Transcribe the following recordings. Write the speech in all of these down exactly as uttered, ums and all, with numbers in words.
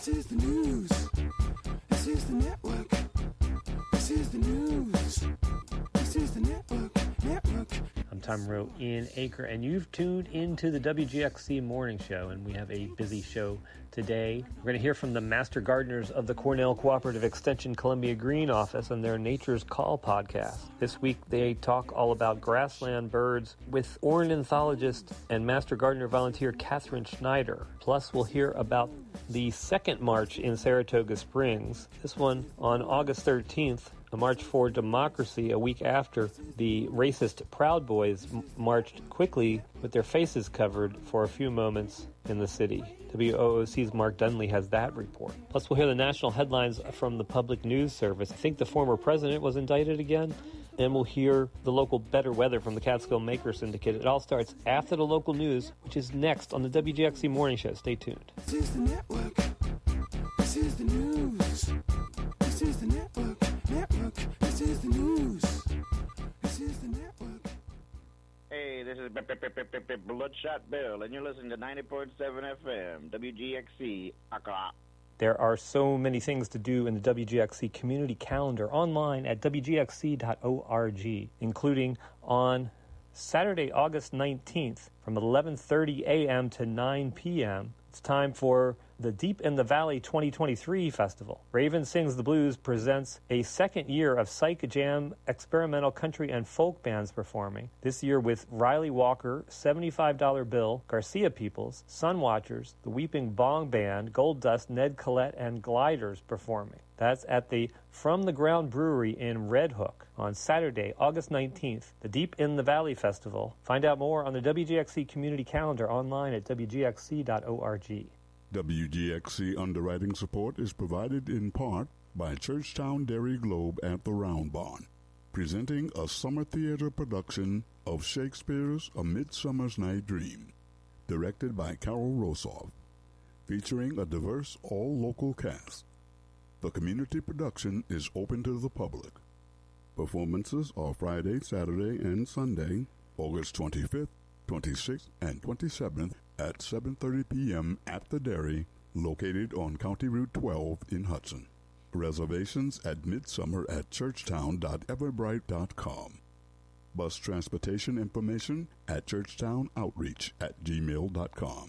This is the news. This is the network. This is the news. This is the network. Network. I'm Tom Rowe in Acre, and you've tuned into the W G X C Morning Show, and we have a busy show today. We're going to hear from the master gardeners of the Cornell Cooperative Extension Columbia Green Office and their Nature's Call podcast. This week, they talk all about grassland birds with ornithologist and master gardener volunteer Catherine Schneider. Plus, we'll hear about the second march in Saratoga Springs, this one on August thirteenth, a march for democracy, a week after the racist Proud Boys m- marched quickly with their faces covered for a few moments in the city. W O O C's Mark Dunley has that report. Plus, we'll hear the national headlines from the Public News Service. I think the former president was indicted again. And we'll hear the local better weather from the Catskill Maker Syndicate. It all starts after the local news, which is next on the W G X C Morning Show. Stay tuned. This is the network. This is the news. This is the network. Network. This is the news. This is the network. Hey, this is Bloodshot Bill, and you're listening to ninety point seven F M, W G X C, Accra. There are so many things to do in the W G X C community calendar online at w g x c dot org, including on Saturday, August nineteenth from eleven thirty a.m. to nine p.m. It's time for the Deep in the Valley twenty twenty-three Festival. Raven Sings the Blues presents a second year of Psych Jam experimental country and folk bands performing, this year with Riley Walker, seventy-five dollar Bill, Garcia Peoples, Sun Watchers, the Weeping Bong Band, Gold Dust, Ned Collette, and Gliders performing. That's at the From the Ground Brewery in Red Hook on Saturday, August nineteenth, the Deep in the Valley Festival. Find out more on the W G X C community calendar online at w g x c dot org. W G X C underwriting support is provided in part by Churchtown Dairy Globe at the Round Barn, presenting a summer theater production of Shakespeare's A Midsummer's Night Dream, directed by Carol Rosoff, featuring a diverse all-local cast. The community production is open to the public. Performances are Friday, Saturday, and Sunday, August twenty-fifth, twenty-sixth, and twenty-seventh at seven thirty p.m. at the Dairy, located on County Route twelve in Hudson. Reservations at midsummer at churchtown dot everbright dot com. Bus transportation information at churchtownoutreach at gmail dot com.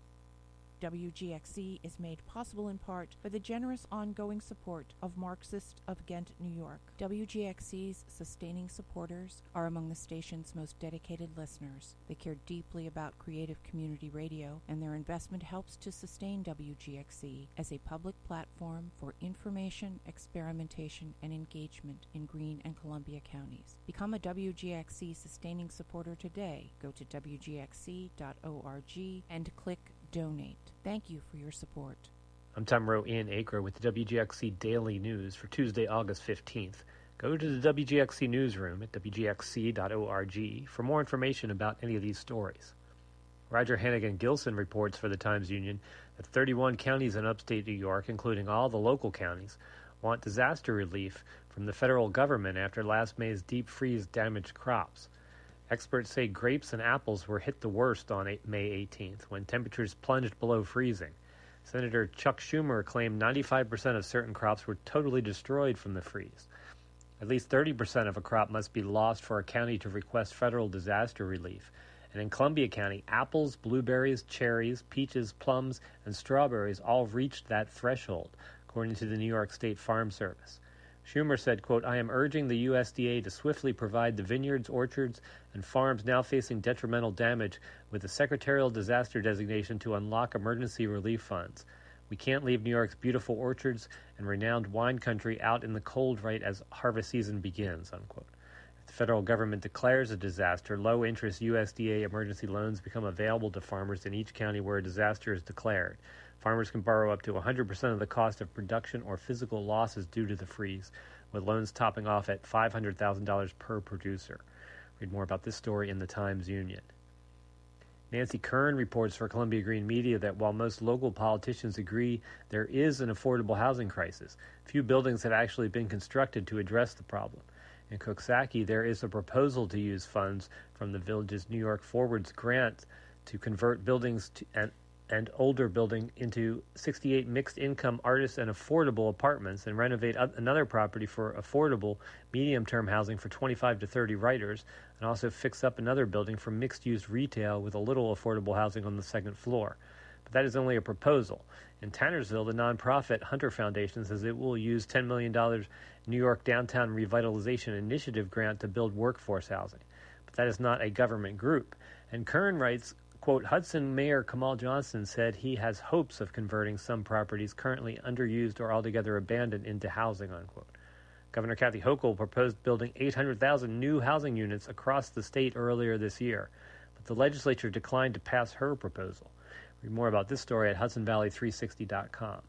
W G X C is made possible in part by the generous ongoing support of Marxist of Ghent, New York. W G X C's sustaining supporters are among the station's most dedicated listeners. They care deeply about creative community radio, and their investment helps to sustain W G X C as a public platform for information, experimentation, and engagement in Greene and Columbia counties. Become a W G X C sustaining supporter today. Go to w g x c dot org and click Donate. Thank you for your support. I'm Tom Rowe in Acre with the W G X C Daily News for Tuesday, August fifteenth. Go to the W G X C newsroom at w g x c dot org for more information about any of these stories. Roger Hannigan Gilson reports for the Times-Union that thirty-one counties in upstate New York, including all the local counties, want disaster relief from the federal government after last May's deep freeze damaged crops. Experts say grapes and apples were hit the worst on May eighteenth, when temperatures plunged below freezing. Senator Chuck Schumer claimed ninety-five percent of certain crops were totally destroyed from the freeze. At least thirty percent of a crop must be lost for a county to request federal disaster relief. And in Columbia County, apples, blueberries, cherries, peaches, plums, and strawberries all reached that threshold, according to the New York State Farm Service. Schumer said, quote, I am urging the U S D A to swiftly provide the vineyards, orchards, and farms now facing detrimental damage with a secretarial disaster designation to unlock emergency relief funds. We can't leave New York's beautiful orchards and renowned wine country out in the cold right as harvest season begins, unquote. If the federal government declares a disaster, low-interest U S D A emergency loans become available to farmers in each county where a disaster is declared. Farmers can borrow up to one hundred percent of the cost of production or physical losses due to the freeze, with loans topping off at five hundred thousand dollars per producer. Read more about this story in the Times-Union. Nancy Kern reports for Columbia Green Media that while most local politicians agree there is an affordable housing crisis, few buildings have actually been constructed to address the problem. In Coxsackie, there is a proposal to use funds from the Villages New York Forwards grant to convert buildings to, and and older building into sixty-eight mixed-income artists and affordable apartments and renovate another property for affordable medium-term housing for twenty-five to thirty writers, and also fix up another building for mixed-use retail with a little affordable housing on the second floor. But that is only a proposal. In Tannersville, the nonprofit Hunter Foundation says it will use ten million dollars New York Downtown Revitalization Initiative grant to build workforce housing. But that is not a government group. And Kern writes, quote, Hudson Mayor Kamal Johnson said he has hopes of converting some properties currently underused or altogether abandoned into housing, unquote. Governor Kathy Hochul proposed building eight hundred thousand new housing units across the state earlier this year, but the legislature declined to pass her proposal. Read more about this story at Hudson Valley three sixty dot com.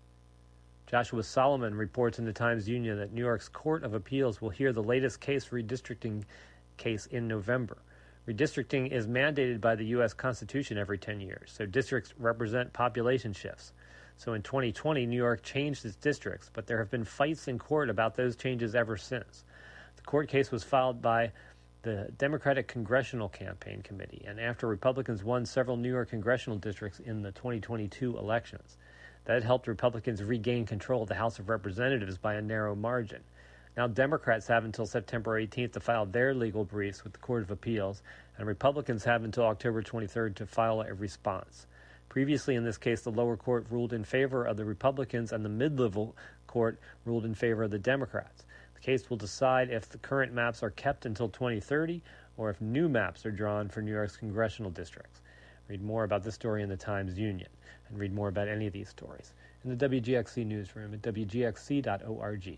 Joshua Solomon reports in the Times-Union that New York's Court of Appeals will hear the latest case redistricting case in November. Redistricting is mandated by the U S Constitution every ten years, so districts represent population shifts. So in twenty twenty, New York changed its districts, but there have been fights in court about those changes ever since. The court case was filed by the Democratic Congressional Campaign Committee, and after Republicans won several New York congressional districts in the twenty twenty-two elections. That helped Republicans regain control of the House of Representatives by a narrow margin. Now Democrats have until September eighteenth to file their legal briefs with the Court of Appeals, and Republicans have until October twenty-third to file a response. Previously in this case, the lower court ruled in favor of the Republicans and the mid-level court ruled in favor of the Democrats. The case will decide if the current maps are kept until twenty thirty or if new maps are drawn for New York's congressional districts. Read more about this story in the Times-Union, and read more about any of these stories in the W G X C newsroom at W G X C dot org.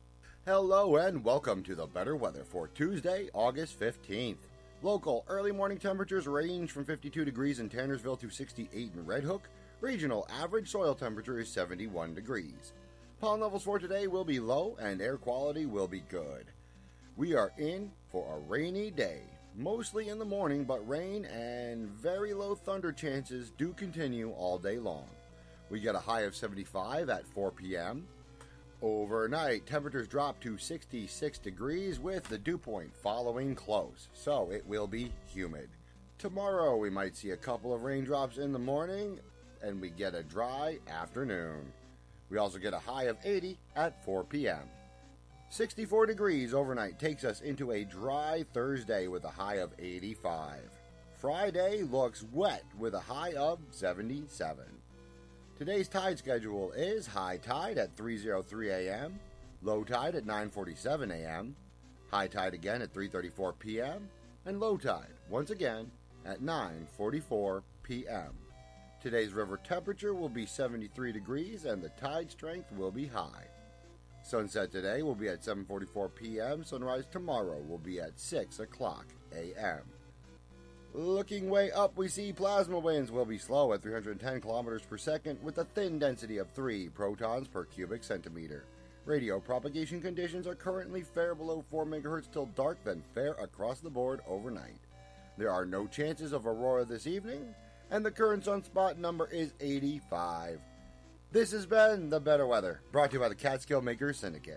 Hello and welcome to the better weather for Tuesday, August fifteenth. Local early morning temperatures range from fifty-two degrees in Tannersville to sixty-eight in Red Hook. Regional average soil temperature is seventy-one degrees. Pollen levels for today will be low and air quality will be good. We are in for a rainy day, mostly in the morning, but rain and very low thunder chances do continue all day long. We get a high of seventy-five at four p.m. Overnight, temperatures drop to sixty-six degrees with the dew point following close, so it will be humid. Tomorrow, we might see a couple of raindrops in the morning, and we get a dry afternoon. We also get a high of eighty at four p.m. sixty-four degrees overnight takes us into a dry Thursday with a high of eighty-five. Friday looks wet with a high of seventy-seven. Today's tide schedule is high tide at three oh three a.m., low tide at nine forty-seven a.m., high tide again at three thirty-four p.m., and low tide once again at nine forty-four p.m. Today's river temperature will be seventy-three degrees and the tide strength will be high. Sunset today will be at seven forty-four p.m. Sunrise tomorrow will be at six o'clock a.m. Looking way up, we see plasma winds will be slow at three hundred ten kilometers per second with a thin density of three protons per cubic centimeter. Radio propagation conditions are currently fair below four megahertz till dark, then fair across the board overnight. There are no chances of aurora this evening, and the current sunspot number is eighty-five. This has been The Better Weather, brought to you by the Catskill Makers Syndicate.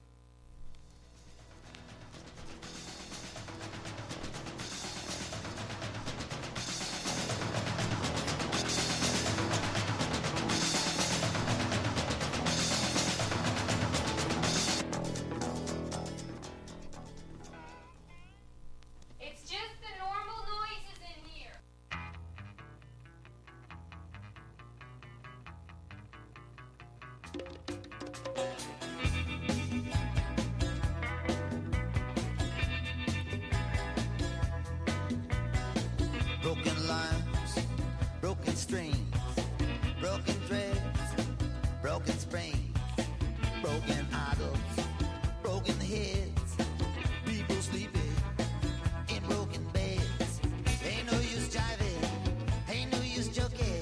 Broken lines, broken strings, broken threads, broken springs, broken idols, broken heads, people sleeping in broken beds. Ain't no use jiving, ain't no use joking.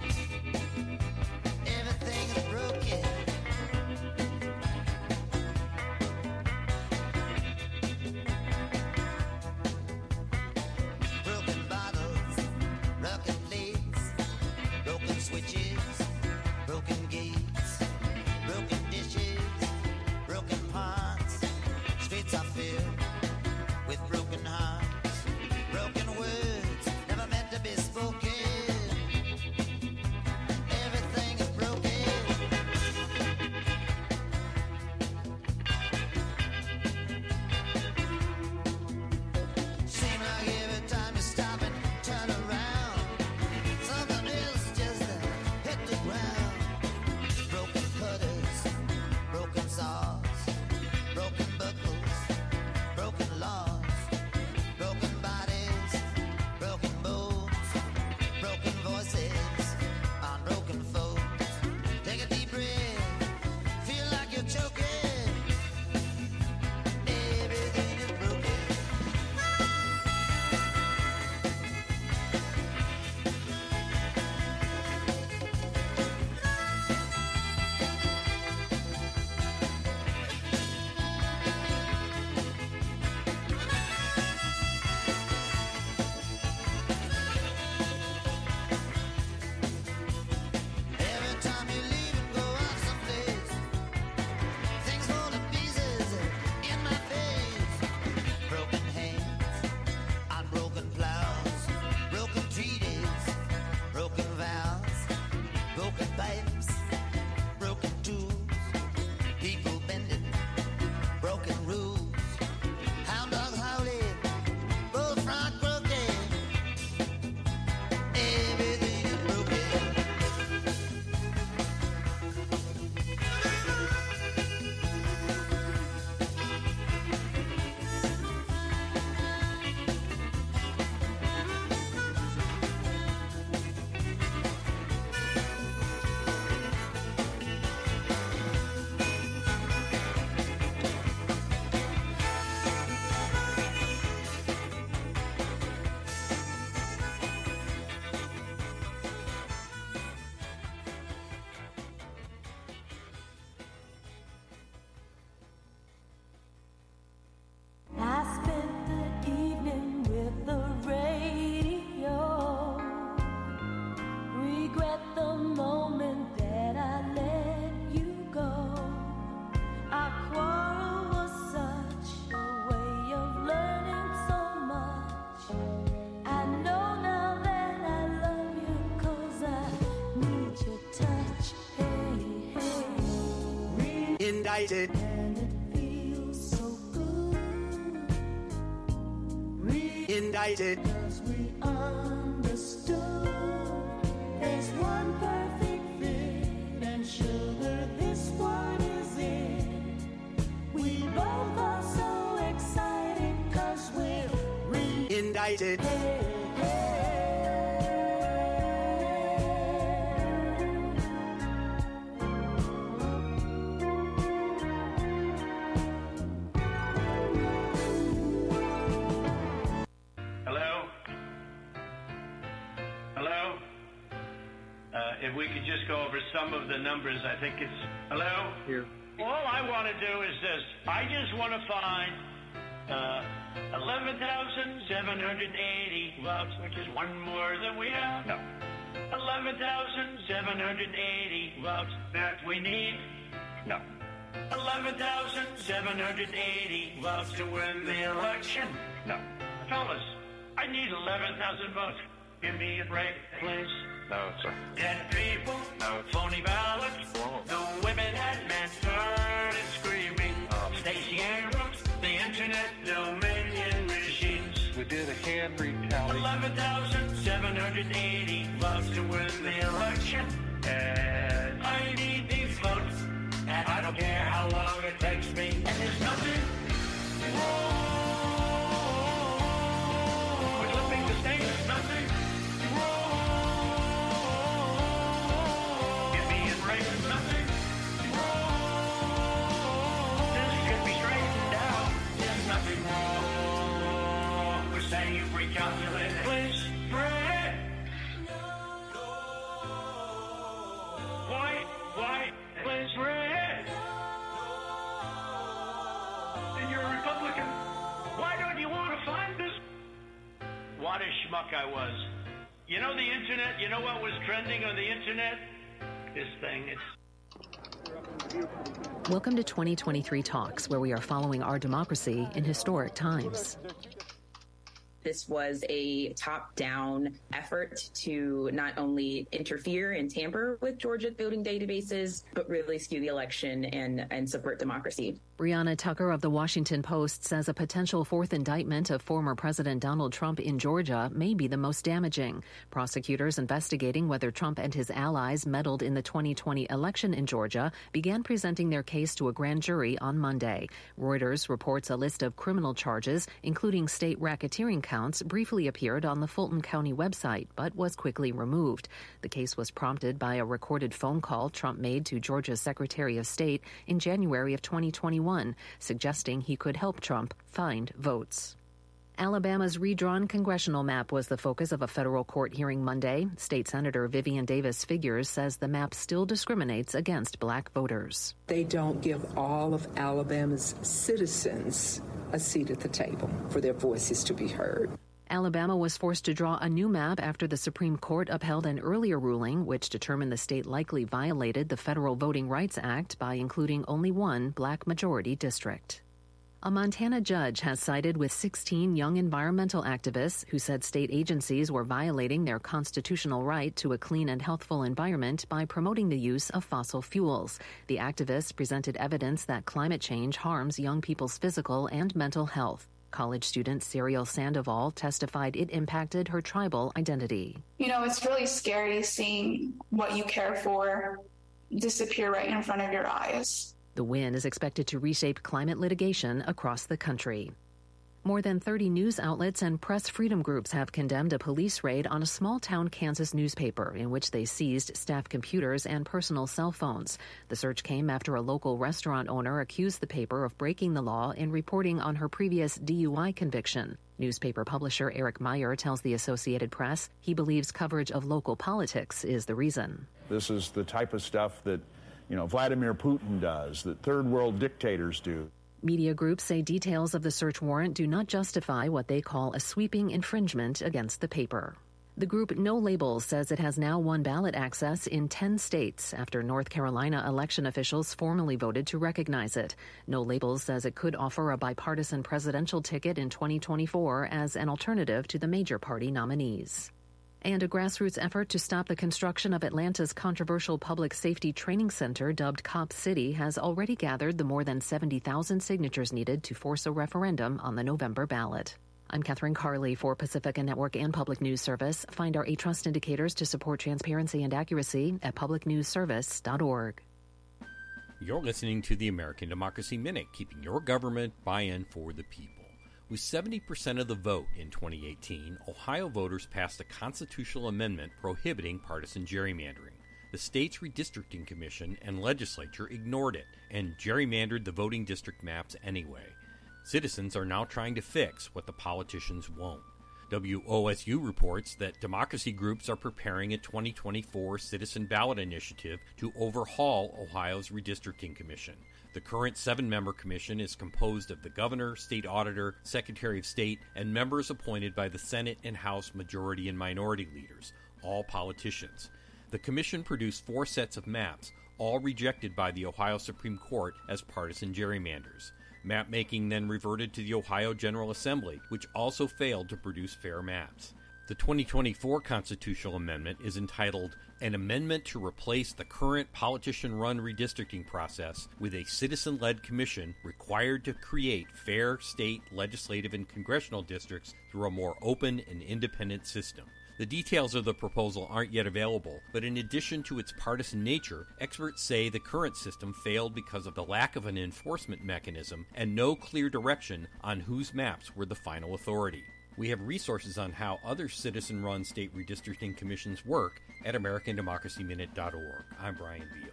Everything is broken. Broken bottles, broken plates, broken switches, broken gates, broken dishes, broken pots, straight Indicted. And it feels so good. Re-indicted. Cause we understood there's one perfect fit, and sugar, this one is it. We both are so excited cause we're re-indicted. Hey, hey. If we could just go over some of the numbers, I think it's... Hello? Here. All I want to do is this. I just want to find uh, eleven thousand seven hundred eighty votes, which is one more than we have. No. eleven thousand seven hundred eighty votes that we need. No. eleven thousand seven hundred eighty votes to win the election. No. Fellas, I need eleven thousand votes. Give me a break, please. No, sir. Dead people, no. Phony ballots, whoa. The women had men started screaming. Um, Stacey Abrams, the internet dominion machines. We did a hand read tally. eleven thousand seven hundred eighty votes to win the election. And I need these votes. And I don't care how long it takes me. And there's nothing wrong with flipping the state. There's nothing wrong. There's nothing wrong. This should be straightened out. There's nothing wrong. We're saying you've recalculated. Please, Fred. Why? Why? Please, Fred. And you're a Republican. Why don't you want to find this? What a schmuck I was. You know the internet? You know what was trending on the internet? This thing, it's... Welcome to twenty twenty-three Talks, where we are following our democracy in historic times. This was a top-down effort to not only interfere and tamper with Georgia voting databases, but really skew the election and, and subvert democracy. Brianna Tucker of The Washington Post says a potential fourth indictment of former President Donald Trump in Georgia may be the most damaging. Prosecutors investigating whether Trump and his allies meddled in the twenty twenty election in Georgia began presenting their case to a grand jury on Monday. Reuters reports a list of criminal charges, including state racketeering counts, briefly appeared on the Fulton County website, but was quickly removed. The case was prompted by a recorded phone call Trump made to Georgia's Secretary of State in January of twenty twenty-one. Suggesting he could help Trump find votes. Alabama's redrawn congressional map was the focus of a federal court hearing Monday. State Senator Vivian Davis Figures says the map still discriminates against black voters. They don't give all of Alabama's citizens a seat at the table for their voices to be heard. Alabama was forced to draw a new map after the Supreme Court upheld an earlier ruling which determined the state likely violated the Federal Voting Rights Act by including only one black majority district. A Montana judge has sided with sixteen young environmental activists who said state agencies were violating their constitutional right to a clean and healthful environment by promoting the use of fossil fuels. The activists presented evidence that climate change harms young people's physical and mental health. College student Serial Sandoval testified it impacted her tribal identity. You know, it's really scary seeing what you care for disappear right in front of your eyes. The win is expected to reshape climate litigation across the country. More than thirty news outlets and press freedom groups have condemned a police raid on a small-town Kansas newspaper in which they seized staff computers and personal cell phones. The search came after a local restaurant owner accused the paper of breaking the law in reporting on her previous D U I conviction. Newspaper publisher Eric Meyer tells the Associated Press he believes coverage of local politics is the reason. This is the type of stuff that, you know, Vladimir Putin does, that third world dictators do. Media groups say details of the search warrant do not justify what they call a sweeping infringement against the paper. The group No Labels says it has now won ballot access in ten states after North Carolina election officials formally voted to recognize it. No Labels says it could offer a bipartisan presidential ticket in twenty twenty-four as an alternative to the major party nominees. And a grassroots effort to stop the construction of Atlanta's controversial public safety training center dubbed Cop City has already gathered the more than seventy thousand signatures needed to force a referendum on the November ballot. I'm Catherine Carley for Pacifica Network and Public News Service. Find our A-Trust indicators to support transparency and accuracy at public news service dot org. You're listening to the American Democracy Minute, keeping your government buy-in for the people. With seventy percent of the vote in twenty eighteen, Ohio voters passed a constitutional amendment prohibiting partisan gerrymandering. The state's redistricting commission and legislature ignored it and gerrymandered the voting district maps anyway. Citizens are now trying to fix what the politicians won't. W O S U reports that democracy groups are preparing a twenty twenty-four citizen ballot initiative to overhaul Ohio's redistricting commission. The current seven-member commission is composed of the governor, state auditor, secretary of state, and members appointed by the Senate and House majority and minority leaders, all politicians. The commission produced four sets of maps, all rejected by the Ohio Supreme Court as partisan gerrymanders. Map-making then reverted to the Ohio General Assembly, which also failed to produce fair maps. The twenty twenty-four constitutional amendment is entitled An Amendment to Replace the Current Politician-Run Redistricting Process with a Citizen-Led Commission required to create fair state, legislative, and congressional districts through a more open and independent system. The details of the proposal aren't yet available, but in addition to its partisan nature, experts say the current system failed because of the lack of an enforcement mechanism and no clear direction on whose maps were the final authority. We have resources on how other citizen-run state redistricting commissions work at american democracy minute dot org. I'm Brian Beal.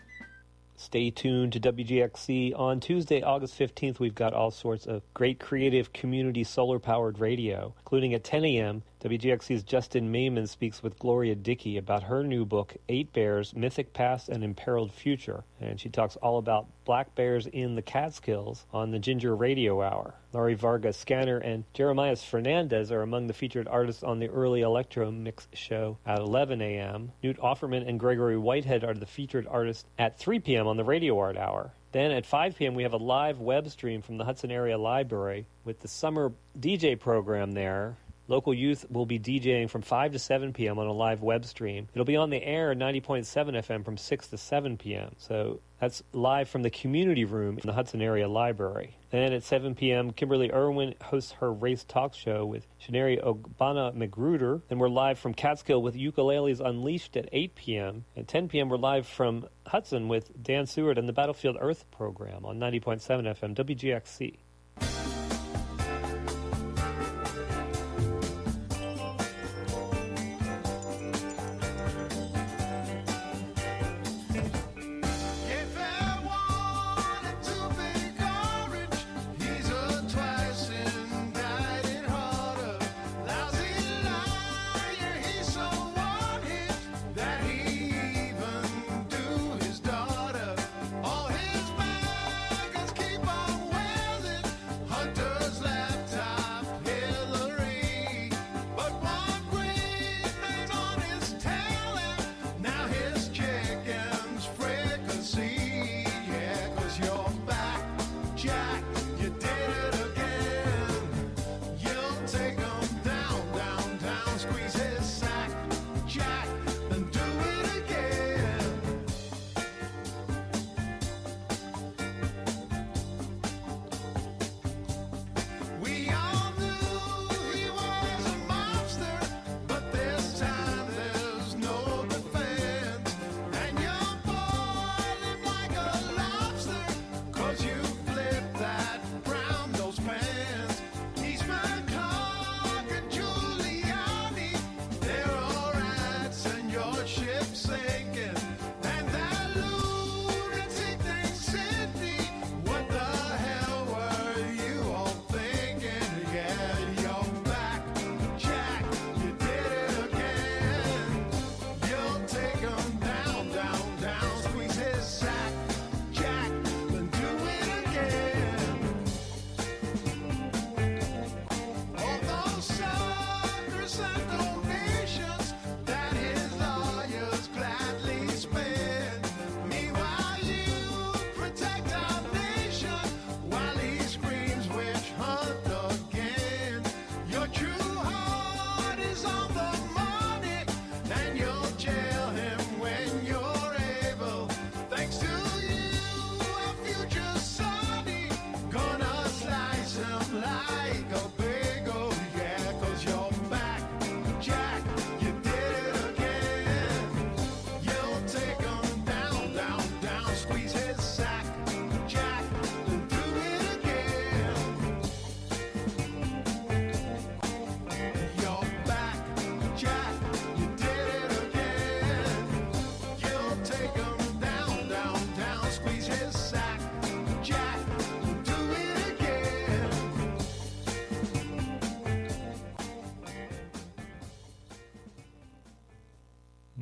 Stay tuned to W G X C. On Tuesday, August fifteenth, we've got all sorts of great creative community solar-powered radio, including at ten a.m., W G X C's Justin Mayman speaks with Gloria Dickey about her new book, Eight Bears, Mythic Past and Imperiled Future. And she talks all about black bears in the Catskills on the Ginger Radio Hour. Laurie Vargas Scanner and Jeremiah Fernandez are among the featured artists on the Early Electro Mix show at eleven a.m. Newt Offerman and Gregory Whitehead are the featured artists at three p.m. on the Radio Art Hour. Then at five p.m. we have a live web stream from the Hudson Area Library with the summer D J program there. Local youth will be DJing from five to seven p.m. on a live web stream. It'll be on the air at ninety point seven F M from six to seven p.m. So that's live from the community room in the Hudson Area Library. Then at seven p.m., Kimberly Irwin hosts her race talk show with Shanari Ogbana Magruder. And we're live from Catskill with Ukuleles Unleashed at eight p.m. At ten p.m., we're live from Hudson with Dan Seward and the Battlefield Earth program on ninety point seven F M W G X C. All his baggage keep on welding.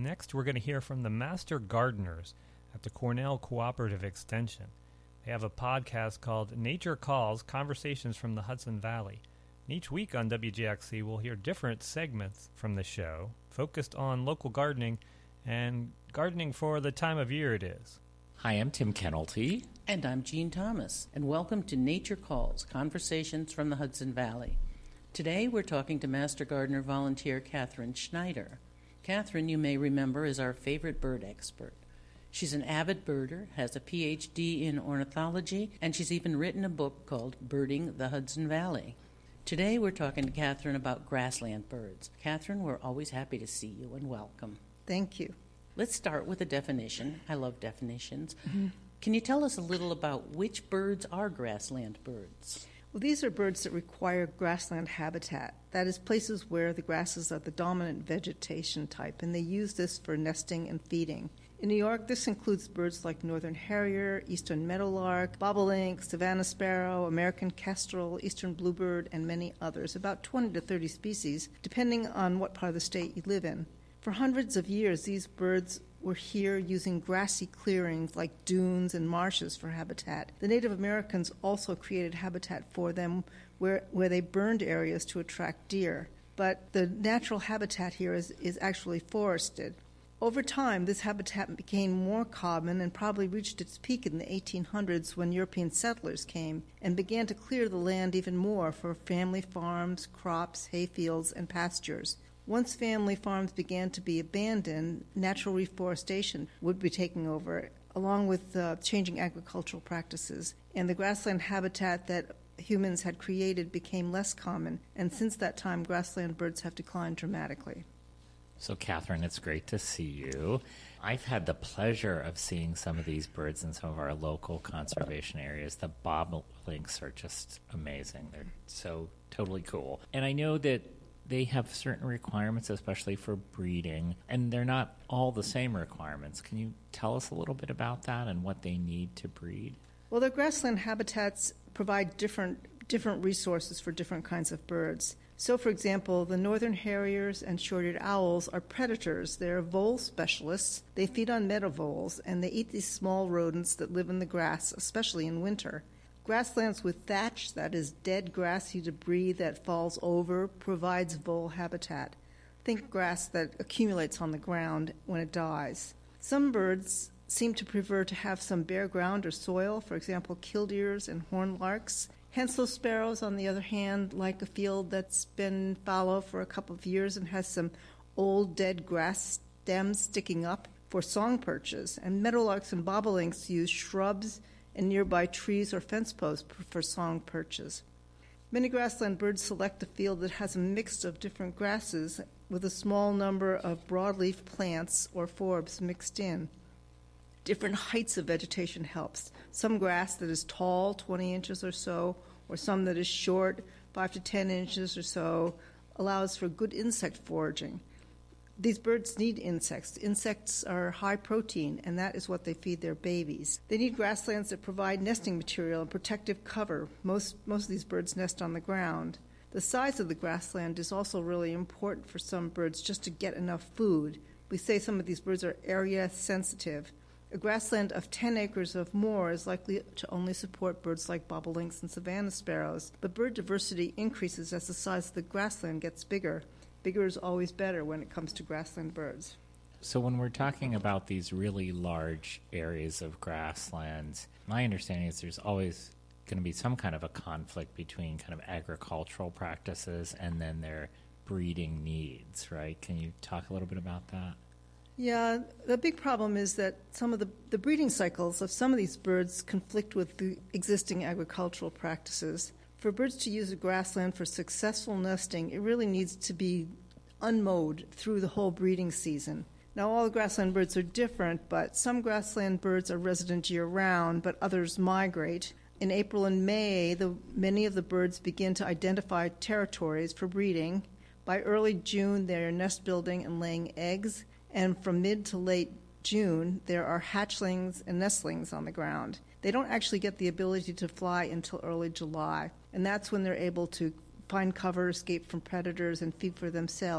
Next, we're going to hear from the Master Gardeners at the Cornell Cooperative Extension. They have a podcast called Nature Calls, Conversations from the Hudson Valley. And each week on W G X C, we'll hear different segments from the show focused on local gardening and gardening for the time of year it is. Hi, I'm Tim Kennelty. And I'm Jean Thomas, and welcome to Nature Calls, Conversations from the Hudson Valley. Today we're talking to Master Gardener volunteer Catherine Schneider. Catherine, you may remember, is our favorite bird expert. She's an avid birder, has a P H D in ornithology, and she's even written a book called Birding the Hudson Valley. Today we're talking to Catherine about grassland birds. Catherine, we're always happy to see you and welcome. Thank you. Let's start with a definition. I love definitions. Mm-hmm. Can you tell us a little about which birds are grassland birds? Well, these are birds that require grassland habitat. That is, places where the grasses are the dominant vegetation type, and they use this for nesting and feeding. In New York, this includes birds like northern harrier, eastern meadowlark, bobolink, Savannah sparrow, American kestrel, eastern bluebird, and many others, about twenty to thirty species, depending on what part of the state you live in. For hundreds of years, these birds were here using grassy clearings like dunes and marshes for habitat. The Native Americans also created habitat for them where, where they burned areas to attract deer. But the natural habitat here is, is actually forested. Over time, this habitat became more common and probably reached its peak in the eighteen hundreds when European settlers came and began to clear the land even more for family farms, crops, hayfields, and pastures. Once family farms began to be abandoned, natural reforestation would be taking over, along with uh, changing agricultural practices. And the grassland habitat that humans had created became less common, and since that time, grassland birds have declined dramatically. So, Catherine, it's great to see you. I've had the pleasure of seeing some of these birds in some of our local conservation areas. The bobolinks are just amazing. They're so totally cool. And I know that they have certain requirements, especially for breeding, and they're not all the same requirements. Can you tell us a little bit about that and what they need to breed? Well, the grassland habitats provide different different resources for different kinds of birds. So, for example, the northern harriers and short-eared owls are predators. They're vole specialists. They feed on meadow voles, and they eat these small rodents that live in the grass, especially in winter. Grasslands with thatch, that is dead grassy debris that falls over, provides vole habitat. Think grass that accumulates on the ground when it dies. Some birds seem to prefer to have some bare ground or soil, for example, killdeers and hornlarks. Henslow sparrows, on the other hand, like a field that's been fallow for a couple of years and has some old dead grass stems sticking up for song perches. And meadowlarks and bobolinks use shrubs and nearby trees or fence posts for song perches. Many grassland birds select a field that has a mix of different grasses with a small number of broadleaf plants or forbs mixed in. Different heights of vegetation helps. Some grass that is tall, twenty inches or so, or some that is short, five to ten inches or so, allows for good insect foraging. These birds need insects. Insects are high protein, and that is what they feed their babies. They need grasslands that provide nesting material and protective cover. Most, most of these birds nest on the ground. The size of the grassland is also really important for some birds just to get enough food. We say some of these birds are area sensitive. A grassland of ten acres or more is likely to only support birds like bobolinks and Savannah sparrows, but bird diversity increases as the size of the grassland gets bigger. Bigger is always better when it comes to grassland birds. So when we're talking about these really large areas of grasslands, my understanding is there's always going to be some kind of a conflict between kind of agricultural practices and then their breeding needs, right? Can you talk a little bit about that? Yeah, the big problem is that some of the, the breeding cycles of some of these birds conflict with the existing agricultural practices. For birds to use a grassland for successful nesting, it really needs to be unmowed through the whole breeding season. Now, all the grassland birds are different, but some grassland birds are resident year-round, but others migrate. In April and May, the, many of the birds begin to identify territories for breeding. By early June, they are nest building and laying eggs. And from mid to late June, there are hatchlings and nestlings on the ground. They don't actually get the ability to fly until early July, and that's when they're able to find cover, escape from predators, and feed for themselves.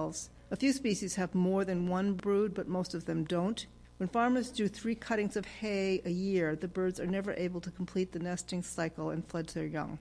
A few species have more than one brood, but most of them don't. When farmers do three cuttings of hay a year, the birds are never able to complete the nesting cycle and fledge their young.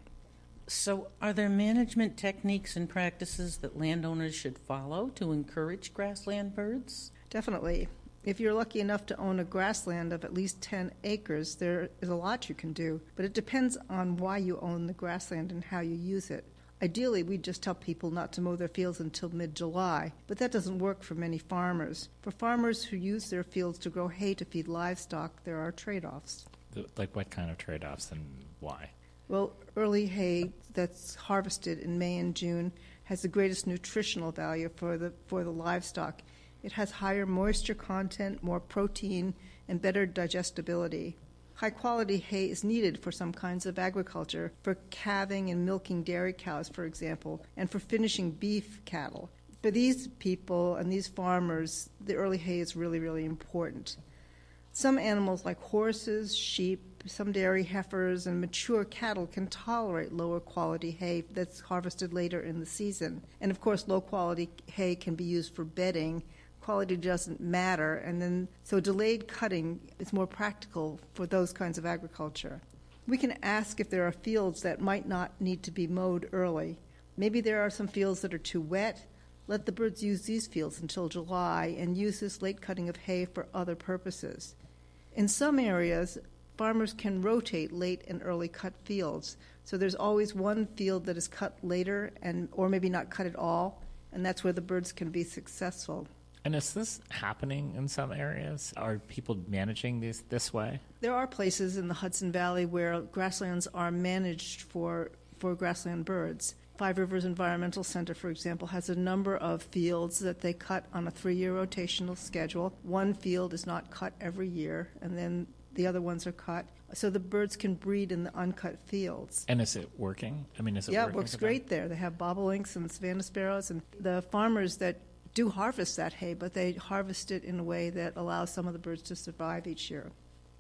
So, are there management techniques and practices that landowners should follow to encourage grassland birds? Definitely. If you're lucky enough to own a grassland of at least ten acres, there is a lot you can do, but it depends on why you own the grassland and how you use it. Ideally, we just tell people not to mow their fields until mid-July, but that doesn't work for many farmers. For farmers who use their fields to grow hay to feed livestock, there are trade-offs. Like what kind of trade-offs and why? Well, early hay that's harvested in May and June has the greatest nutritional value for the for the livestock. It has higher moisture content, more protein, and better digestibility. High-quality hay is needed for some kinds of agriculture, for calving and milking dairy cows, for example, and for finishing beef cattle. For these people and these farmers, the early hay is really, really important. Some animals like horses, sheep, some dairy heifers, and mature cattle can tolerate lower quality hay that's harvested later in the season. And of course, low quality hay can be used for bedding. Quality doesn't matter, and then so delayed cutting is more practical for those kinds of agriculture. We can ask if there are fields that might not need to be mowed early. Maybe there are some fields that are too wet. Let the birds use these fields until July and use this late cutting of hay for other purposes. In some areas, farmers can rotate late and early cut fields, so there's always one field that is cut later and or maybe not cut at all, and that's where the birds can be successful. And is this happening in some areas? Are people managing these this way? There are places in the Hudson Valley where grasslands are managed for, for grassland birds. Five Rivers Environmental Center, for example, has a number of fields that they cut on a three-year rotational schedule. One field is not cut every year, and then the other ones are cut. So the birds can breed in the uncut fields. And is it working? I mean, is it yeah, working? Yeah, it works for great them? there. They have bobolinks and Savannah sparrows, and the farmers that do harvest that hay, but they harvest it in a way that allows some of the birds to survive each year.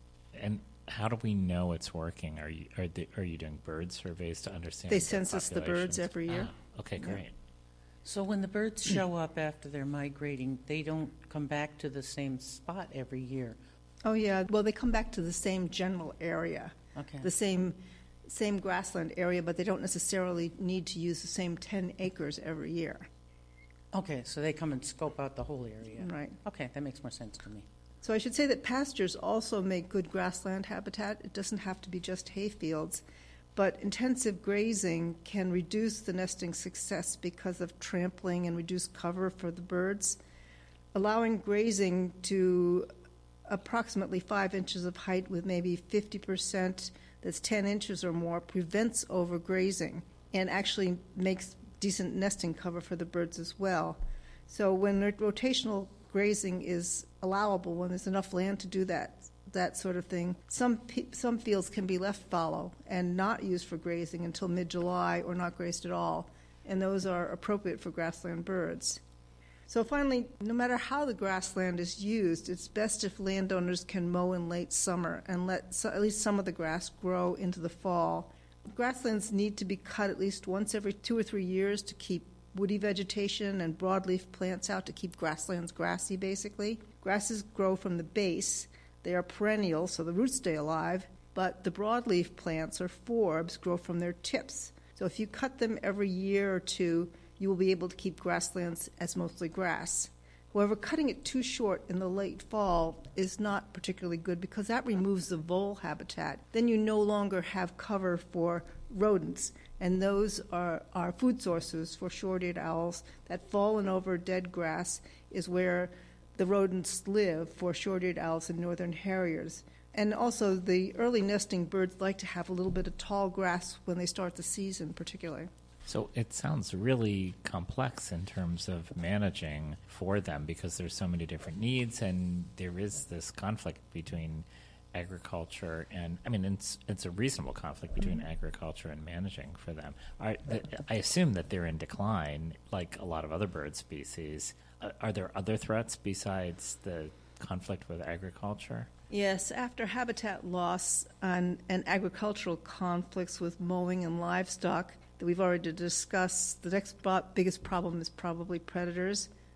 And how do we know it's working? Are you are, they, are you doing bird surveys to understand? They the census the birds every year. Ah, okay, great. Yeah. So when the birds show up after they're migrating, they don't come back to the same spot every year. Oh yeah, well they come back to the same general area, okay, the same same grassland area, but they don't necessarily need to use the same ten acres every year. Okay, so they come and scope out the whole area. Right. Okay, that makes more sense to me. So I should say that pastures also make good grassland habitat. It doesn't have to be just hay fields, but intensive grazing can reduce the nesting success because of trampling and reduced cover for the birds. Allowing grazing to approximately five inches of height with maybe fifty percent that's ten inches or more prevents overgrazing and actually makes decent nesting cover for the birds as well. So when rotational grazing is allowable, when there's enough land to do that that sort of thing, some pe- some fields can be left fallow and not used for grazing until mid-July or not grazed at all, and those are appropriate for grassland birds. So finally, no matter how the grassland is used, it's best if landowners can mow in late summer and let so, at least some of the grass grow into the fall. Grasslands need to be cut at least once every two or three years to keep woody vegetation and broadleaf plants out, to keep grasslands grassy, basically. Grasses grow from the base. They are perennial, so the roots stay alive, but the broadleaf plants, or forbs, grow from their tips. So if you cut them every year or two, you will be able to keep grasslands as mostly grass. However, cutting it too short in the late fall is not particularly good because that removes the vole habitat. Then you no longer have cover for rodents, and those are, are food sources for short-eared owls. That fallen over dead grass is where the rodents live for short-eared owls and northern harriers. And also the early nesting birds like to have a little bit of tall grass when they start the season particularly. So it sounds really complex in terms of managing for them because there's so many different needs and there is this conflict between agriculture and, I mean, it's, it's a reasonable conflict between mm-hmm. agriculture and managing for them. Are, the, I assume that they're in decline like a lot of other bird species. Uh, are there other threats besides the conflict with agriculture? Yes, after habitat loss and, and agricultural conflicts with mowing and livestock that we've already discussed, the next biggest problem is probably predators.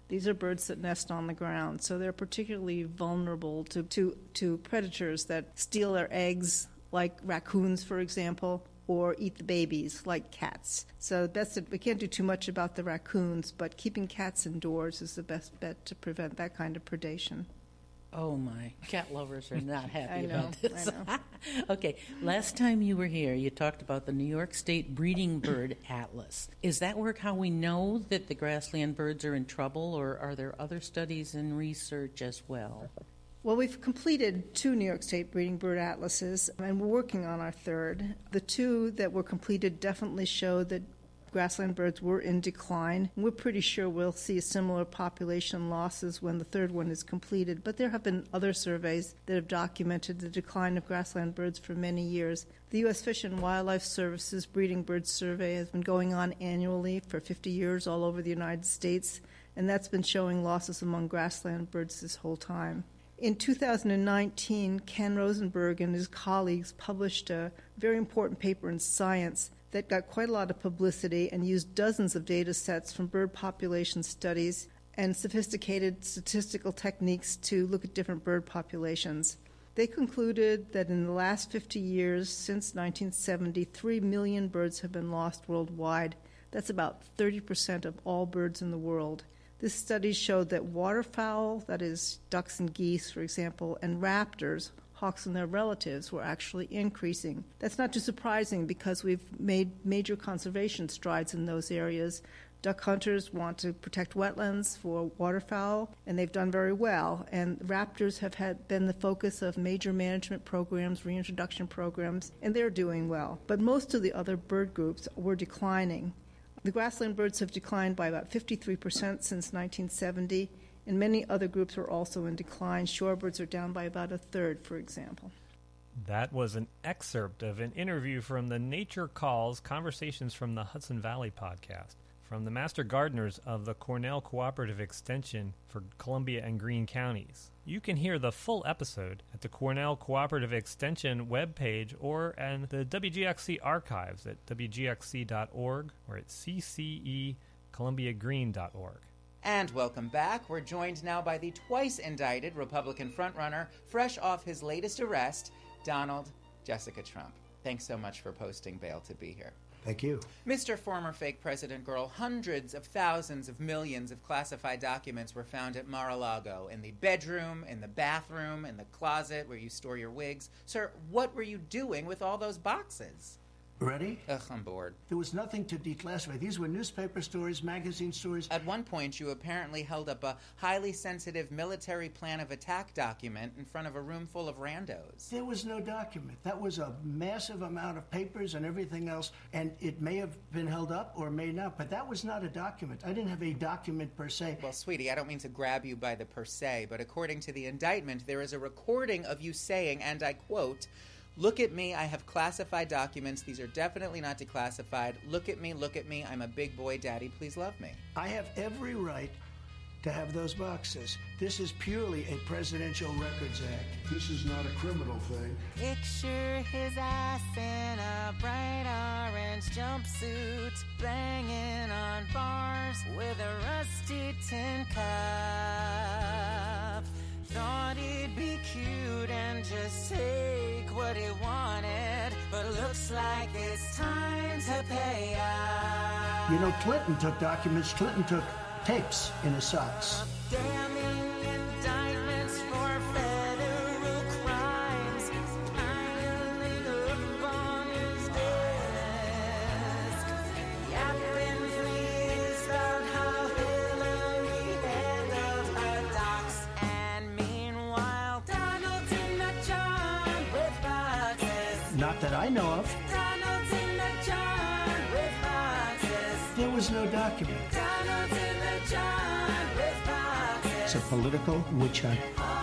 These are birds that nest on the ground, so they're particularly vulnerable to, to, to predators that steal their eggs, like raccoons, for example, or eat the babies, like cats. So that's it. We can't do too much about the raccoons, but keeping cats indoors is the best bet to prevent that kind of predation. Oh, my. Cat lovers are not happy I know, about this. I know. Okay, last time you were here, you talked about the New York State Breeding Bird Atlas. Is that work how we know that the grassland birds are in trouble, or are there other studies and research as well? Well, we've completed two New York State Breeding Bird Atlases, and we're working on our third. The two that were completed definitely showed that grassland birds were in decline. We're pretty sure we'll see similar population losses when the third one is completed, but there have been other surveys that have documented the decline of grassland birds for many years. The U S Fish and Wildlife Service's Breeding Bird Survey has been going on annually for fifty years all over the United States, and that's been showing losses among grassland birds this whole time. In two thousand nineteen, Ken Rosenberg and his colleagues published a very important paper in Science that got quite a lot of publicity and used dozens of data sets from bird population studies and sophisticated statistical techniques to look at different bird populations. They concluded that in the last fifty years, since nineteen seventy, three million birds have been lost worldwide. That's about thirty percent of all birds in the world. This study showed that waterfowl, that is ducks and geese, for example, and raptors, hawks and their relatives, were actually increasing. That's not too surprising because we've made major conservation strides in those areas. Duck hunters want to protect wetlands for waterfowl, and they've done very well. And raptors have had been the focus of major management programs, reintroduction programs, and they're doing well. But most of the other bird groups were declining. The grassland birds have declined by about fifty-three percent since nineteen seventy, and many other groups are also in decline. Shorebirds are down by about a third, for example. That was an excerpt of an interview from the Nature Calls Conversations from the Hudson Valley podcast from the master gardeners of the Cornell Cooperative Extension for Columbia and Greene counties. You can hear the full episode at the Cornell Cooperative Extension webpage or in the W G X C archives at w g x c dot org or at c c e columbia green dot org. And welcome back. We're joined now by the twice-indicted Republican frontrunner, fresh off his latest arrest, Donald Jessica Trump. Thanks so much for posting bail to be here. Thank you. Mister Former Fake President Girl, hundreds of thousands of millions of classified documents were found at Mar-a-Lago, in the bedroom, in the bathroom, in the closet where you store your wigs. Sir, what were you doing with all those boxes? Ready? Ugh, I'm bored. There was nothing to declassify. These were newspaper stories, magazine stories. At one point, you apparently held up a highly sensitive military plan of attack document in front of a room full of randos. There was no document. That was a massive amount of papers and everything else, and it may have been held up or may not, but that was not a document. I didn't have a document per se. Well, sweetie, I don't mean to grab you by the per se, but according to the indictment, there is a recording of you saying, and I quote, "Look at me, I have classified documents. These are definitely not declassified. Look at me, look at me. I'm a big boy, Daddy. Please love me." I have every right to have those boxes. This is purely a Presidential Records Act. This is not a criminal thing. Picture his ass in a bright orange jumpsuit, banging on bars with a rusty tin cup. Thought he'd be cute and just take what he wanted, but looks like it's time to pay up. You know, Clinton took documents. Clinton took tapes in his socks. Damning indictments for federal crimes piling up on his desk. Yapping fleas about how Hillary handled her docs. And meanwhile, Donald's in the jar with boxes. Not that I know of. Donald's in the jar with boxes. There was no document. Donald's in the jar with boxes. It's a political witch hunt.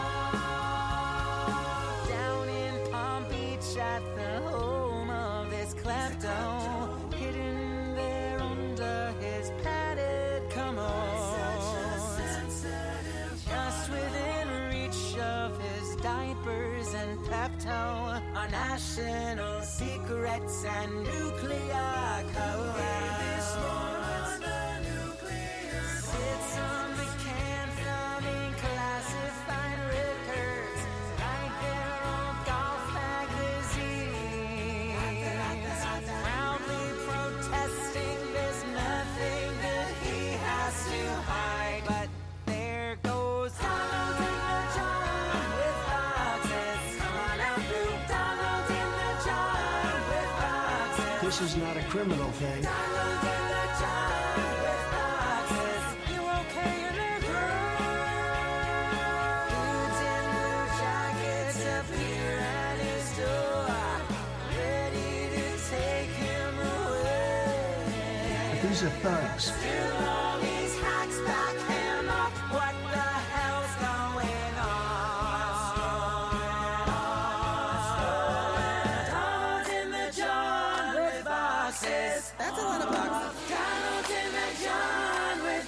Down in Palm Beach at the home of this klepto, hidden there under his padded commodes, just within reach of his diapers and Pepto, are national secrets and nuclear codes. Sits on the This is not a criminal thing. These are thugs. That's a lot of boxes. Donald in the John with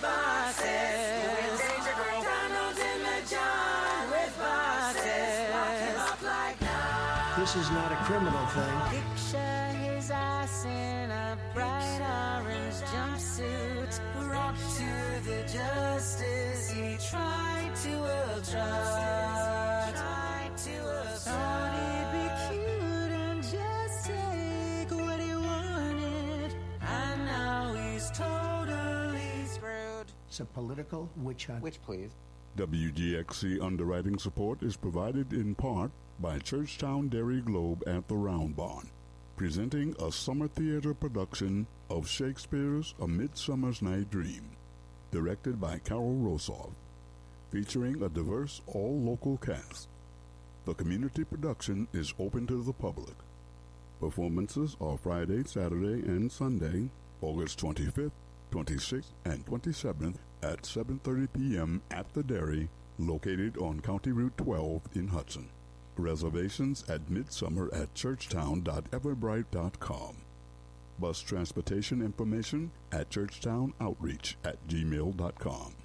boxes. Danger girl. Donald in the John with boxes. Lock him up like now. This is not a criminal thing. Picture his ass in a bright orange jumpsuit. Rock to the justice he tried to obstruct. Tried to obstruct. Thought he'd be cute and just take what he wanted. And now he's totally screwed. It's a political witch hunt. Which, please? W G X C underwriting support is provided in part by Churchtown Dairy Globe at the Round Barn, presenting a summer theater production of Shakespeare's A Midsummer's Night Dream, directed by Carol Rosoff, featuring a diverse all-local cast. The community production is open to the public. Performances are Friday, Saturday, and Sunday, August twenty-fifth, twenty-sixth, and twenty-seventh at seven thirty p.m. at the Dairy, located on County Route twelve in Hudson. Reservations at midsummer at churchtown dot everbright dot com. Bus transportation information at churchtownoutreach at gmail dot com.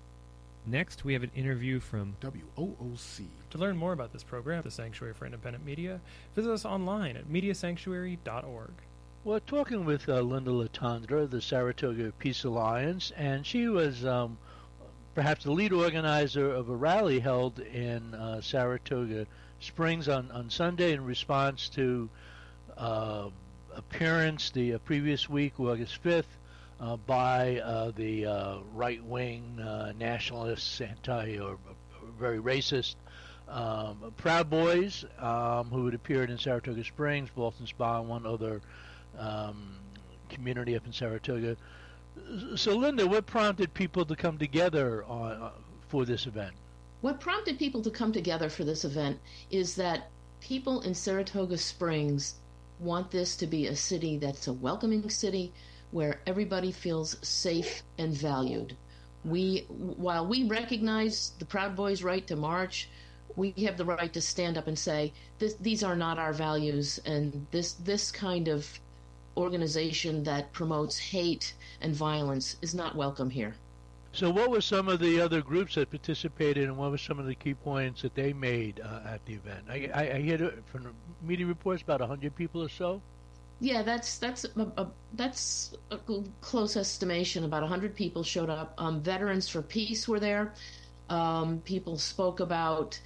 Next, we have an interview from W O O C. To learn more about this program, the Sanctuary for Independent Media, visit us online at media sanctuary dot org. We're talking with uh, Linda Latondra of the Saratoga Peace Alliance, and she was um, perhaps the lead organizer of a rally held in uh, Saratoga Springs on, on Sunday in response to uh, appearance the uh, previous week, August fifth, uh, by uh, the uh, right-wing uh, nationalists, anti or very racist um, Proud Boys, um, who had appeared in Saratoga Springs, Boston Spa, and one other um, community up in Saratoga. So, Linda, what prompted people to come together on, uh, for this event? What prompted people to come together for this event is that people in Saratoga Springs want this to be a city that's a welcoming city where everybody feels safe and valued. We, while we recognize the Proud Boys' right to march, we have the right to stand up and say, this, these are not our values, and this, this kind of organization that promotes hate and violence is not welcome here. So what were some of the other groups that participated, and what were some of the key points that they made uh, at the event? I, I, I hear from the media reports about one hundred people or so? Yeah, that's that's a, a, that's a close estimation. About one hundred people showed up. Um, Veterans for Peace were there. Um, people spoke about,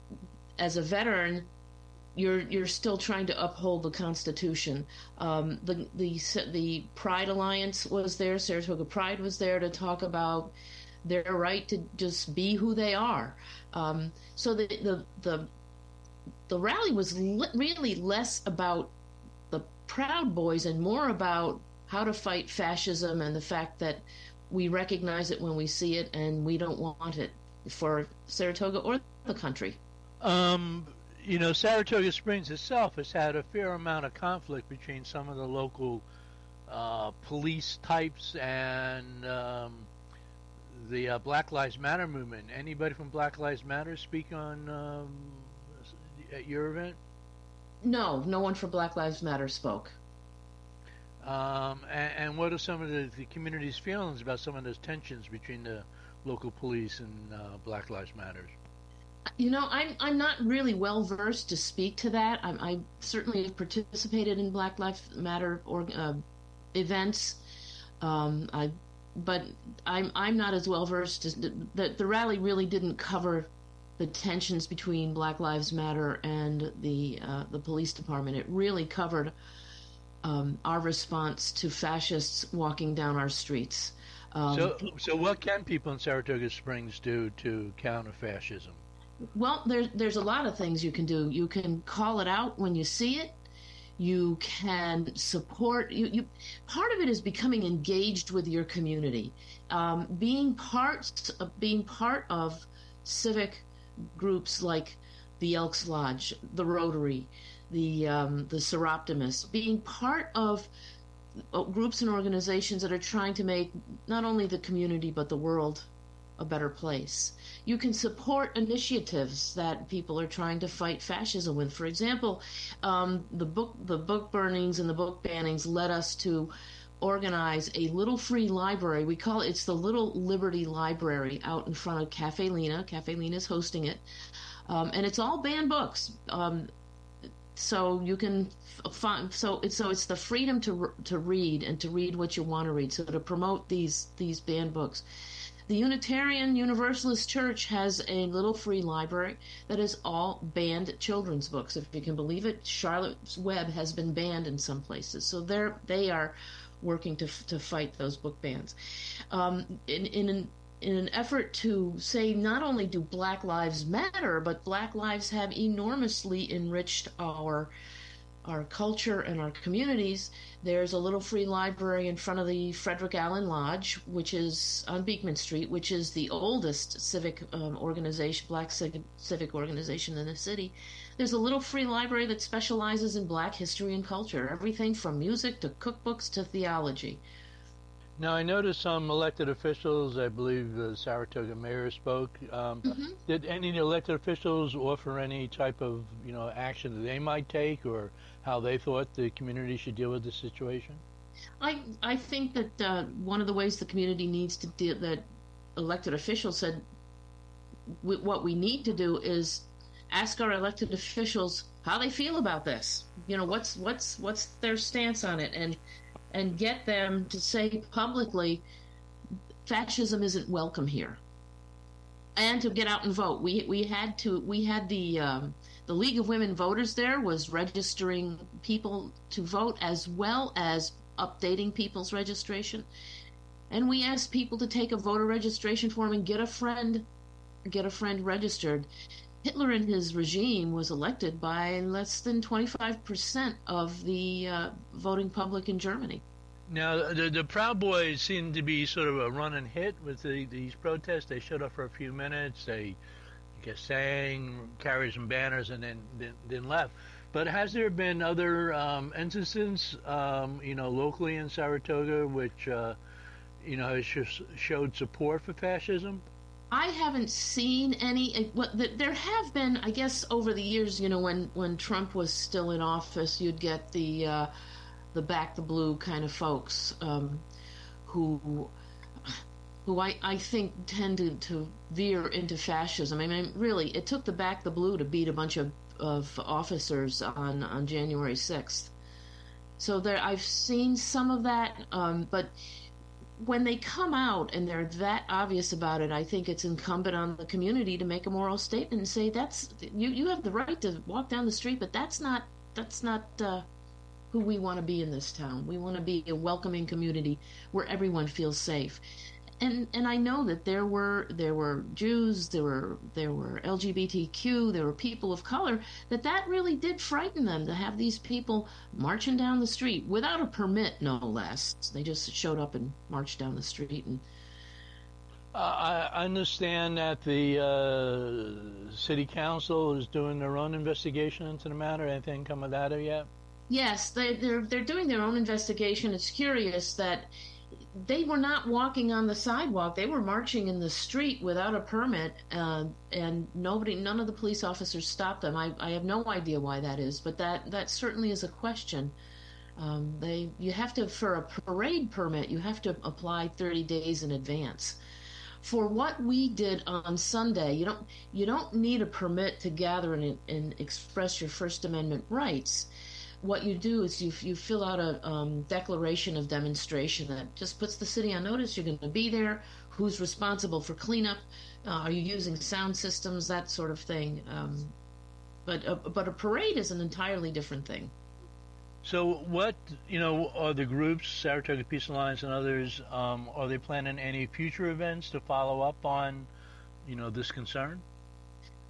as a veteran, you're you're still trying to uphold the Constitution. Um, the the the Pride Alliance was there. Saratoga Pride was there to talk about their right to just be who they are. Um, so the the the the rally was li- really less about the Proud Boys and more about how to fight fascism and the fact that we recognize it when we see it and we don't want it for Saratoga or the country. Um. You know, Saratoga Springs itself has had a fair amount of conflict between some of the local uh, police types and um, the uh, Black Lives Matter movement. Anybody from Black Lives Matter speak on um, at your event? No, no one from Black Lives Matter spoke. Um, and, and what are some of the, the community's feelings about some of those tensions between the local police and uh, Black Lives Matter? You know, I'm I'm not really well versed to speak to that. I, I certainly have participated in Black Lives Matter or, uh, events, um, I, but I'm I'm not as well versed as the, the the rally really didn't cover the tensions between Black Lives Matter and the uh, the police department. It really covered um, our response to fascists walking down our streets. Um, so, so what can people in Saratoga Springs do to counter fascism? Well, there's there's a lot of things you can do. You can call it out when you see it. You can support you, you part of it is becoming engaged with your community, um, being part of being part of civic groups like the Elks Lodge, the Rotary, the um, the Seroptimus, being part of groups and organizations that are trying to make not only the community but the world a better place. You can support initiatives that people are trying to fight fascism with. For example, um, the book the book burnings and the book bannings led us to organize a little free library. We call it, it's the Little Liberty Library out in front of Cafe Lena. Cafe Lena is hosting it. Um, and it's all banned books. Um, so you can find, so it's, so it's the freedom to, to read and to read what you want to read. So to promote these, these banned books. The Unitarian Universalist Church has a little free library that is all banned children's books. If you can believe it, Charlotte's Web has been banned in some places. So they're, they are working to to fight those book bans. Um, in, in, an, in an effort to say not only do Black Lives matter, but Black lives have enormously enriched our our culture and our communities, there's a little free library in front of the Frederick Allen Lodge, which is on Beekman Street, which is the oldest civic um, organization, Black civic, civic organization in the city. There's a little free library that specializes in Black history and culture, everything from music to cookbooks to theology. Now, I noticed some elected officials, I believe the Saratoga mayor spoke. Um, mm-hmm. Did any elected officials offer any type of, you know, action that they might take, or how they thought the community should deal with the situation? I I think that uh, one of the ways the community needs to deal, that elected officials said, w- what we need to do is ask our elected officials how they feel about this. You know, what's what's what's their stance on it, and and get them to say publicly, fascism isn't welcome here, and to get out and vote. We we had to we had the um, the League of Women Voters there was registering people to vote as well as updating people's registration, and we asked people to take a voter registration form and get a friend get a friend registered. Hitler and his regime was elected by less than twenty-five percent of the uh, voting public in Germany. Now, the, the Proud Boys seem to be sort of a running hit with the, these protests. They showed up for a few minutes. They, I guess, sang, carried some banners, and then, then, then left. But has there been other um, instances, um, you know, locally in Saratoga, which, uh, you know, has sh- showed support for fascism? I haven't seen any. Well, there have been, I guess, over the years. You know, when, when Trump was still in office, you'd get the uh, the back the blue kind of folks um, who who I, I think tended to veer into fascism. I mean, really, it took the back the blue to beat a bunch of, of officers on on January sixth. So there, I've seen some of that, um, but. When they come out and they're that obvious about it, I think it's incumbent on the community to make a moral statement and say, "That's you. You have the right to walk down the street, but that's not that's not uh, who we want to be in this town. We want to be a welcoming community where everyone feels safe." And and I know that there were there were Jews, there were there were L G B T Q, there were people of color, that that really did frighten them to have these people marching down the street without a permit, no less. They just showed up and marched down the street. And uh, I understand that the uh, city council is doing their own investigation into the matter. Anything come of that yet? Yes, they, they're they're doing their own investigation. It's curious that they were not walking on the sidewalk. They were marching in the street without a permit, uh, and nobody, none of the police officers stopped them. I, I have no idea why that is, but that, that certainly is a question. Um, they, you have to, for a parade permit, you have to apply thirty days in advance. For what we did on Sunday, you don't, you don't need a permit to gather and, and express your First Amendment rights. What you do is you you fill out a um, declaration of demonstration that just puts the city on notice. You're going to be there. Who's responsible for cleanup? Uh, are you using sound systems? That sort of thing. Um, but a, but a parade is an entirely different thing. So what, you know, are the groups, Saratoga Peace Alliance and others, um, are they planning any future events to follow up on, you know, this concern?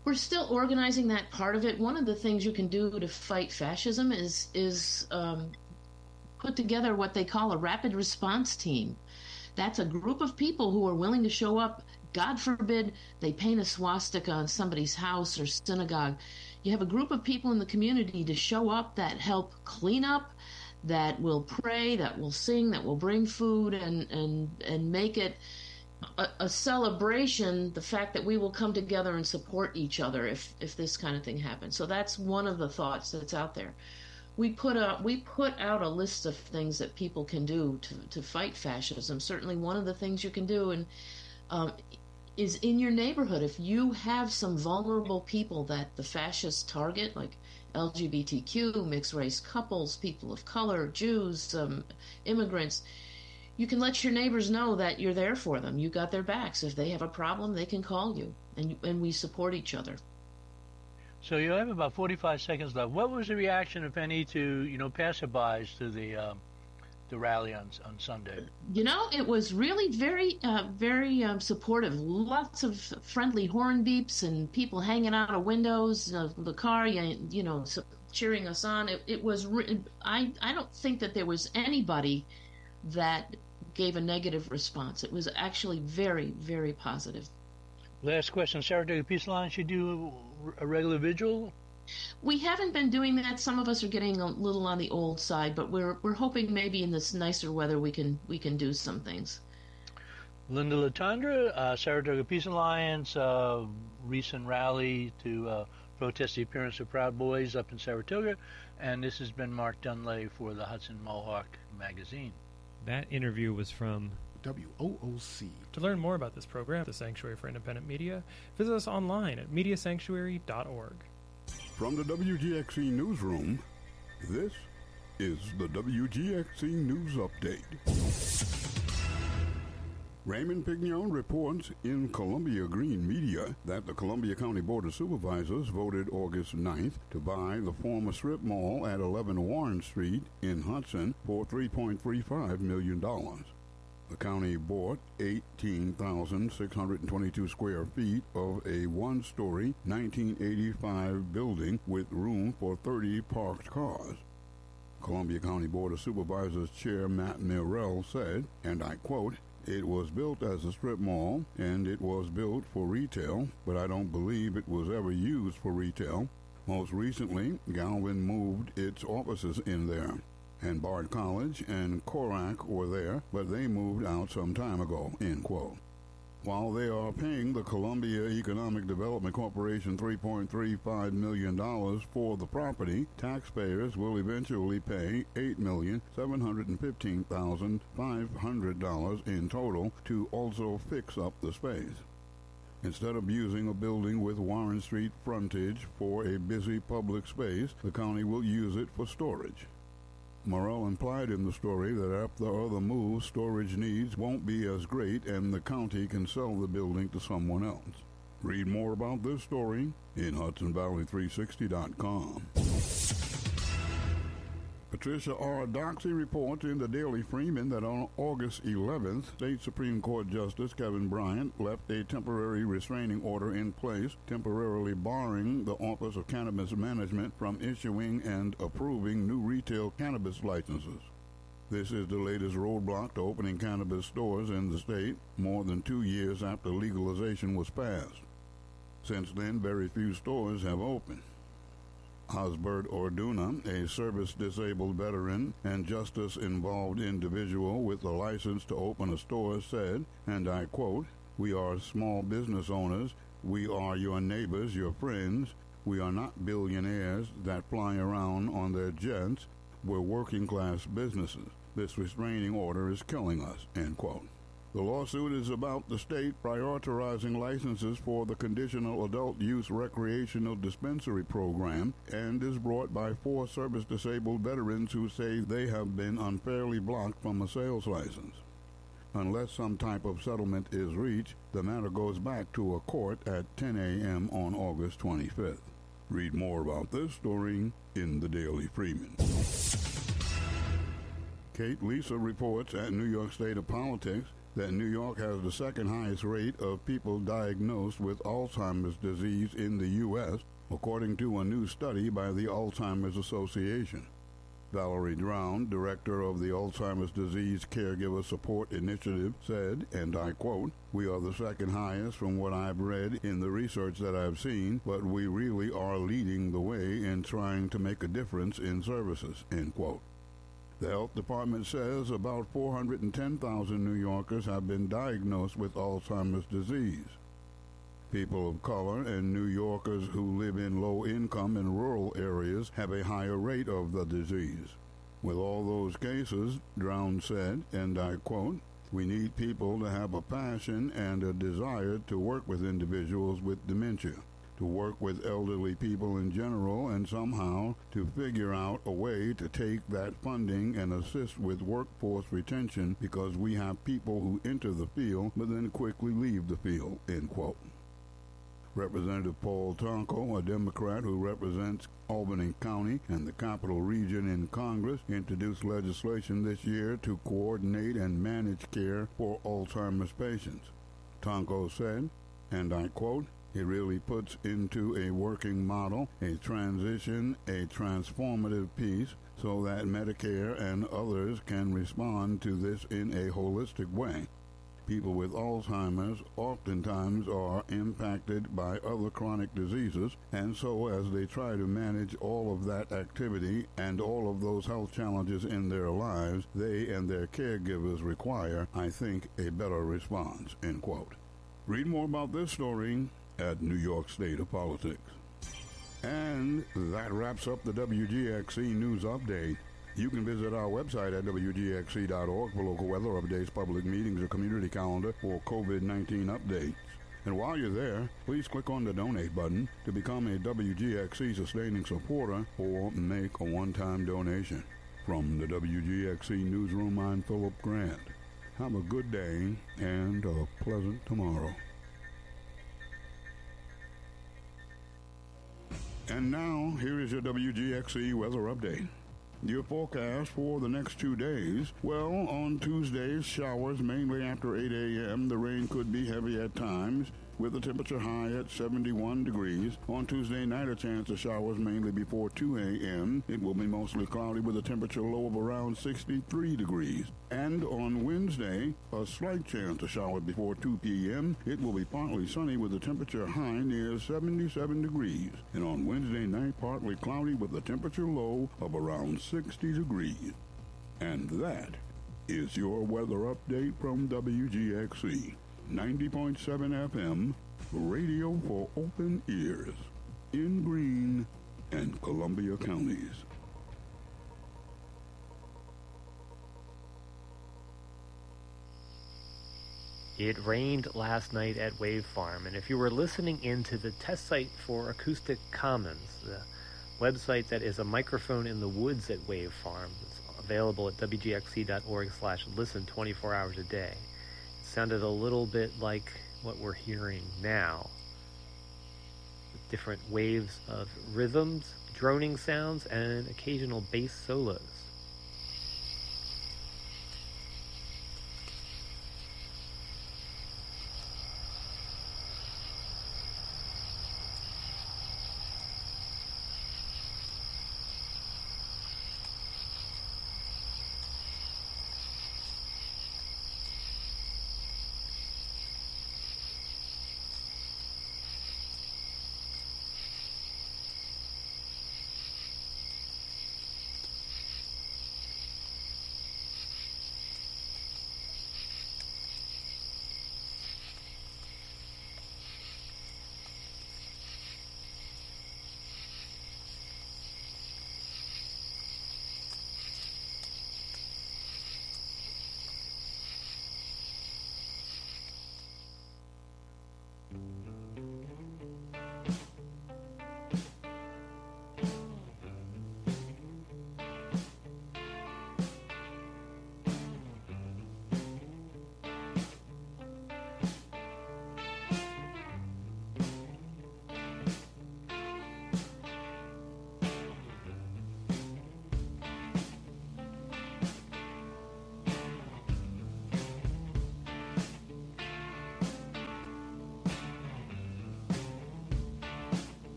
we're still organizing that part of it. One of the things you can do to fight fascism is is um, put together what they call a rapid response team. That's a group of people who are willing to show up. God forbid they paint a swastika on somebody's house or synagogue. You have a group of people in the community to show up that help clean up, that will pray, that will sing, that will bring food and, and, and make it a, a celebration, the fact that we will come together and support each other if, if this kind of thing happens. So that's one of the thoughts that's out there. We put out, we put out a list of things that people can do to, to fight fascism. Certainly one of the things you can do and um, is in your neighborhood. If you have some vulnerable people that the fascists target, like L G B T Q, mixed race couples, people of color, Jews, um, immigrants, you can let your neighbors know that you're there for them. You got their backs. If they have a problem, they can call you, and and we support each other. So you have about forty-five seconds left. What was the reaction, if any, to you know passerbys to the um, the rally on on Sunday? You know, it was really very uh, very um, supportive. Lots of friendly horn beeps and people hanging out of windows of the car. You, you know, cheering us on. It, it was. Re- I I don't think that there was anybody that gave a negative response. It was actually very very positive. Last question. Saratoga Peace Alliance, you do a regular vigil? We haven't been doing that. Some of us are getting a little on the old side, but we're we're hoping maybe in this nicer weather we can we can do some things. Linda Latondra, uh, Saratoga Peace Alliance, uh, recent rally to uh, protest the appearance of Proud Boys up in Saratoga, and this has been Mark Dunlay for the Hudson Mohawk Magazine. That interview was from W O O C. To learn more about this program, the Sanctuary for Independent Media, visit us online at media sanctuary dot org. From the W G X C Newsroom, this is the W G X C News Update. Raymond Pignon reports in Columbia Green Media that the Columbia County Board of Supervisors voted August ninth to buy the former strip mall at eleven Warren Street in Hudson for three point three five million dollars. The county bought eighteen thousand six hundred twenty-two square feet of a one-story nineteen eighty-five building with room for thirty parked cars. Columbia County Board of Supervisors Chair Matt Murrell said, and I quote, "It was built as a strip mall, and it was built for retail, but I don't believe it was ever used for retail. Most recently, Galvin moved its offices in there, and Bard College and Korak were there, but they moved out some time ago," end quote. While they are paying the Columbia Economic Development Corporation three point three five million dollars for the property, taxpayers will eventually pay eight million seven hundred fifteen thousand five hundred dollars in total to also fix up the space. Instead of using a building with Warren Street frontage for a busy public space, the county will use it for storage. Morrell implied in the story that after other moves, storage needs won't be as great and the county can sell the building to someone else. Read more about this story in Hudson Valley three sixty dot com. Patricia R. Doxey reports in the Daily Freeman that on August eleventh, State Supreme Court Justice Kevin Bryant left a temporary restraining order in place, temporarily barring the Office of Cannabis Management from issuing and approving new retail cannabis licenses. This is the latest roadblock to opening cannabis stores in the state, more than two years after legalization was passed. Since then, very few stores have opened. Osbert Orduna, a service-disabled veteran and justice-involved individual with a license to open a store, said, and I quote, "We are small business owners. We are your neighbors, your friends. We are not billionaires that fly around on their jets. We're working-class businesses. This restraining order is killing us," end quote. The lawsuit is about the state prioritizing licenses for the Conditional Adult Use Recreational Dispensary Program and is brought by four service-disabled veterans who say they have been unfairly blocked from a sales license. Unless some type of settlement is reached, the matter goes back to a court at ten a.m. on August twenty-fifth. Read more about this story in the Daily Freeman. Kate Lisa reports at New York State of Politics that New York has the second highest rate of people diagnosed with Alzheimer's disease in the U S, according to a new study by the Alzheimer's Association. Valerie Drown, director of the Alzheimer's Disease Caregiver Support Initiative, said, and I quote, "We are the second highest from what I've read in the research that I've seen, but we really are leading the way in trying to make a difference in services," end quote. The health department says about four hundred ten thousand New Yorkers have been diagnosed with Alzheimer's disease. People of color and New Yorkers who live in low-income and rural areas have a higher rate of the disease. With all those cases, Drown said, and I quote, "We need people to have a passion and a desire to work with individuals with dementia, to work with elderly people in general, and somehow to figure out a way to take that funding and assist with workforce retention because we have people who enter the field but then quickly leave the field," end quote. Representative Paul Tonko, a Democrat who represents Albany County and the Capital Region in Congress, introduced legislation this year to coordinate and manage care for Alzheimer's patients. Tonko said, and I quote, "It really puts into a working model a transition, a transformative piece, so that Medicare and others can respond to this in a holistic way. People with Alzheimer's oftentimes are impacted by other chronic diseases, and so as they try to manage all of that activity and all of those health challenges in their lives, they and their caregivers require, I think, a better response," end quote. Read more about this story at New York State of Politics. And that wraps up the W G X C News Update. You can visit our website at W G X C dot org for local weather updates, public meetings, or community calendar for COVID nineteen updates. And while you're there, please click on the donate button to become a W G X C sustaining supporter or make a one-time donation. From the W G X C Newsroom, I'm Philip Grant. Have a good day and a pleasant tomorrow. And now, here is your W G X C weather update. Your forecast for the next two days. Well, on Tuesdays, showers mainly after eight a.m. The rain could be heavy at times, with the temperature high at seventy-one degrees. On Tuesday night, a chance of showers mainly before two a.m. It will be mostly cloudy with a temperature low of around sixty-three degrees. And on Wednesday, a slight chance of showers before two p.m. It will be partly sunny with a temperature high near seventy-seven degrees. And on Wednesday night, partly cloudy with a temperature low of around sixty degrees. And that is your weather update from W G X C. ninety point seven F M, radio for open ears, in Greene and Columbia counties. It rained last night at Wave Farm, and if you were listening into the test site for Acoustic Commons, the website that is a microphone in the woods at Wave Farm, it's available at W G X C dot org slash listen twenty-four hours a day. It sounded a little bit like what we're hearing now, with different waves of rhythms, droning sounds, and occasional bass solos.